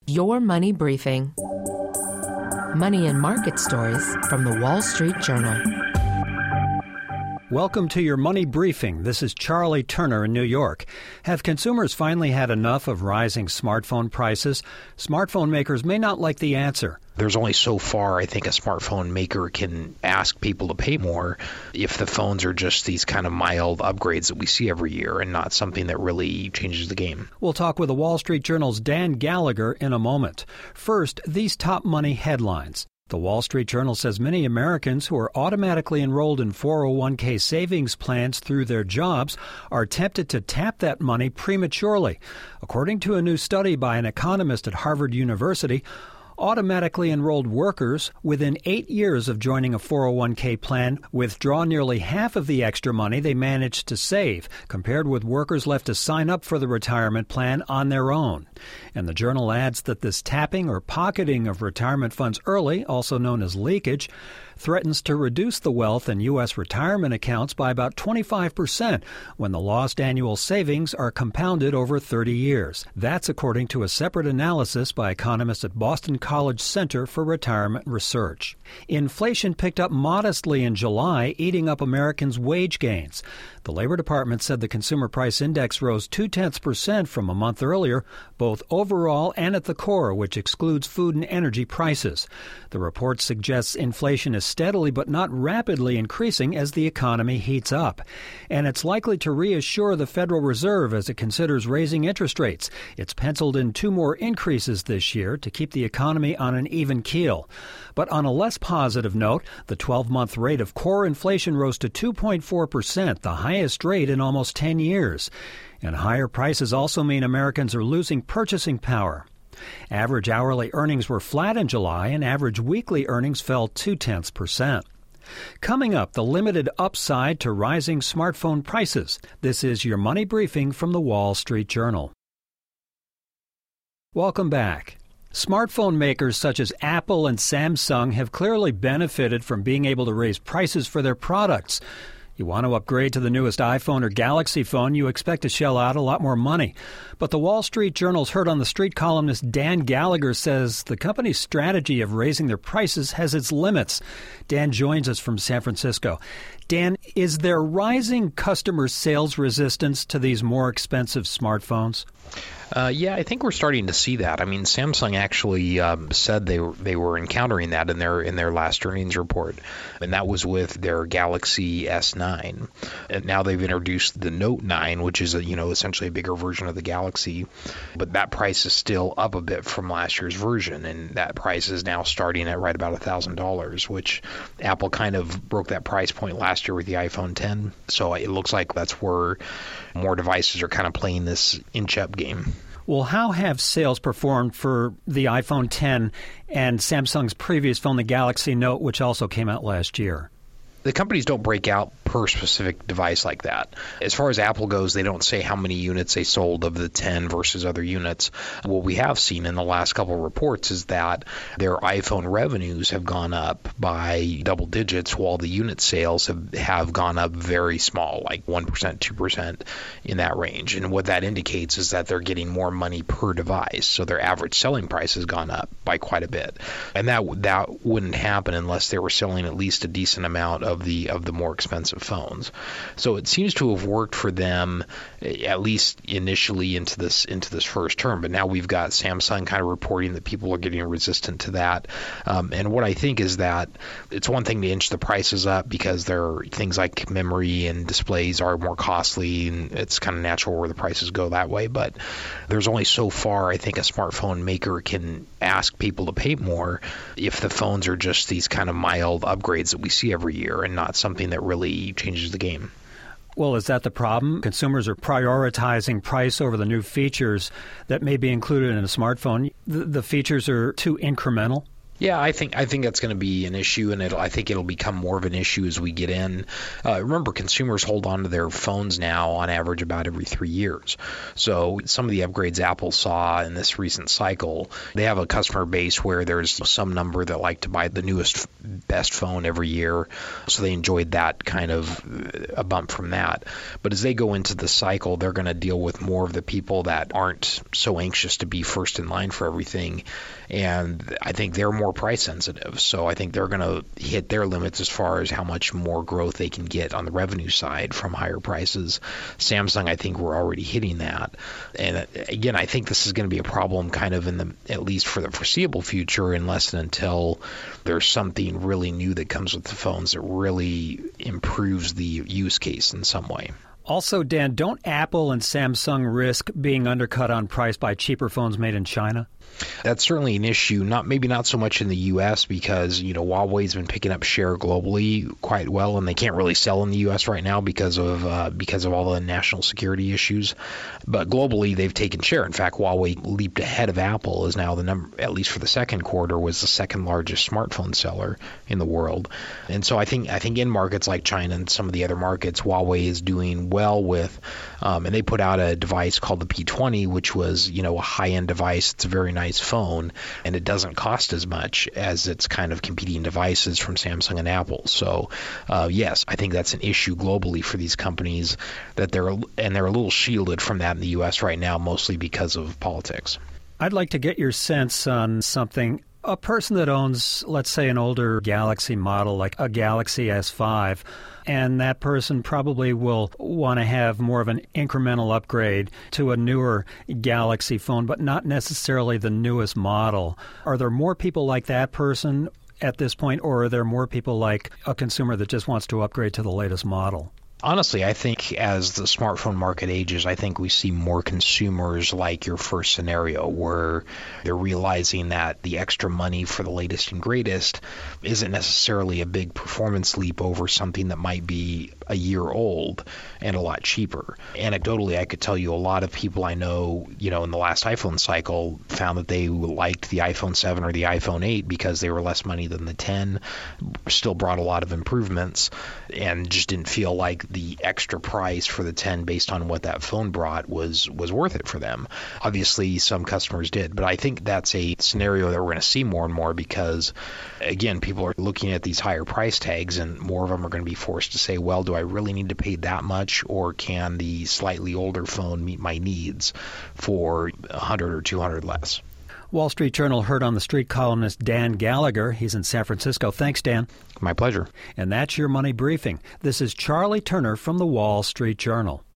Your Money Briefing. Money and market stories from the Wall Street Journal. Welcome to your Money Briefing. This is Charlie Turner in New York. Have consumers finally had enough of rising smartphone prices? Smartphone makers may not like the answer. There's only so far I think a smartphone maker can ask people to pay more if the phones are just these kind of mild upgrades that we see every year and not something that really changes the game. We'll talk with the Wall Street Journal's Dan Gallagher in a moment. First, these top money headlines. The Wall Street Journal says many Americans who are automatically enrolled in 401k savings plans through their jobs are tempted to tap that money prematurely. According to a new study by an economist at Harvard University, automatically enrolled workers within 8 years of joining a 401k plan withdraw nearly half of the extra money they managed to save, compared with workers left to sign up for the retirement plan on their own. And the journal adds that this tapping or pocketing of retirement funds early, also known as leakage, threatens to reduce the wealth in U.S. retirement accounts by about 25% when the lost annual savings are compounded over 30 years. That's according to a separate analysis by economists at Boston College Center for Retirement Research. Inflation picked up modestly in July, eating up Americans' wage gains. The Labor Department said the Consumer Price Index rose 0.2% from a month earlier, both overall and at the core, which excludes food and energy prices. The report suggests inflation is steadily but not rapidly increasing as the economy heats up. And it's likely to reassure the Federal Reserve as it considers raising interest rates. It's penciled in 2 more increases this year to keep the economy on an even keel. But on a less positive note, the 12-month rate of core inflation rose to 2.4%, the highest rate in almost 10 years. And higher prices also mean Americans are losing purchasing power. Average hourly earnings were flat in July, and average weekly earnings fell 0.2%. Coming up, the limited upside to rising smartphone prices. This is your Money Briefing from the Wall Street Journal. Welcome back. Smartphone makers such as Apple and Samsung have clearly benefited from being able to raise prices for their products. You want to upgrade to the newest iPhone or Galaxy phone, you expect to shell out a lot more money. But the Wall Street Journal's Heard on the Street columnist Dan Gallagher says the company's strategy of raising their prices has its limits. Dan joins us from San Francisco. Dan, is there rising customer sales resistance to these more expensive smartphones? Yeah, I think we're starting to see that. I mean, Samsung actually said they were encountering that in their last earnings report, and that was with their Galaxy S9. And now they've introduced the Note 9, which is essentially a bigger version of the Galaxy, but that price is still up a bit from last year's version, and that price is now starting at right about $1,000, which Apple kind of broke that price point last year with the iPhone 10. So it looks like that's where more devices are kind of playing this inch-up game. Well, how have sales performed for the iPhone 10 and Samsung's previous phone, the Galaxy Note, which also came out last year? The companies don't break out per specific device like that. As far as Apple goes, they don't say how many units they sold of the 10 versus other units. What we have seen in the last couple of reports is that their iPhone revenues have gone up by double digits while the unit sales have gone up very small, like 1%, 2% in that range. And what that indicates is that they're getting more money per device. So their average selling price has gone up by quite a bit. And that wouldn't happen unless they were selling at least a decent amount of the more expensive phones. So it seems to have worked for them, at least initially into this first term. But now we've got Samsung kind of reporting that people are getting resistant to that. And what I think is that it's one thing to inch the prices up because there are things like memory and displays are more costly, and it's kind of natural where the prices go that way. But there's only so far I think a smartphone maker can ask people to pay more if the phones are just these kind of mild upgrades that we see every year and not something that really changes the game. Well, is that the problem? Consumers are prioritizing price over the new features that may be included in a smartphone. The features are too incremental? Yeah, I think that's going to be an issue, and I think it'll become more of an issue as we get in. Remember, consumers hold on to their phones now on average about every 3 years. So some of the upgrades Apple saw in this recent cycle, they have a customer base where there's some number that like to buy the newest, best phone every year. So they enjoyed that kind of a bump from that. But as they go into the cycle, they're going to deal with more of the people that aren't so anxious to be first in line for everything. And I think they're more price sensitive. So I think they're going to hit their limits as far as how much more growth they can get on the revenue side from higher prices. Samsung, I think we're already hitting that. And again, I think this is going to be a problem kind of at least for the foreseeable future, unless and until there's something really new that comes with the phones that really improves the use case in some way. Also, Dan, don't Apple and Samsung risk being undercut on price by cheaper phones made in China? That's certainly an issue, maybe not so much in the U.S. because, Huawei's been picking up share globally quite well, and they can't really sell in the U.S. right now because of all the national security issues. But globally, they've taken share. In fact, Huawei leaped ahead of Apple, is now the number, at least for the second quarter, was the second largest smartphone seller in the world. And so I think in markets like China and some of the other markets, Huawei is doing well with, and they put out a device called the P20, which was, a high-end device. It's a very nice phone, and it doesn't cost as much as its kind of competing devices from Samsung and Apple. So yes, I think that's an issue globally for these companies, that they're a little shielded from that in the U.S. right now, mostly because of politics. I'd like to get your sense on something. A person that owns, let's say, an older Galaxy model, like a Galaxy S5, and that person probably will want to have more of an incremental upgrade to a newer Galaxy phone, but not necessarily the newest model. Are there more people like that person at this point, or are there more people like a consumer that just wants to upgrade to the latest model? Honestly, I think as the smartphone market ages, I think we see more consumers like your first scenario, where they're realizing that the extra money for the latest and greatest isn't necessarily a big performance leap over something that might be a year old and a lot cheaper. Anecdotally, I could tell you a lot of people I know, in the last iPhone cycle found that they liked the iPhone 7 or the iPhone 8 because they were less money than the 10, still brought a lot of improvements, and just didn't feel like the extra price for the 10 based on what that phone brought was worth it for them. Obviously, some customers did, but I think that's a scenario that we're going to see more and more because, again, people are looking at these higher price tags, and more of them are going to be forced to say, well, do I really need to pay that much, or can the slightly older phone meet my needs for $100 or $200 less? Wall Street Journal Heard on the Street columnist Dan Gallagher. He's in San Francisco. Thanks, Dan. My pleasure. And that's your Money Briefing. This is Charlie Turner from the Wall Street Journal.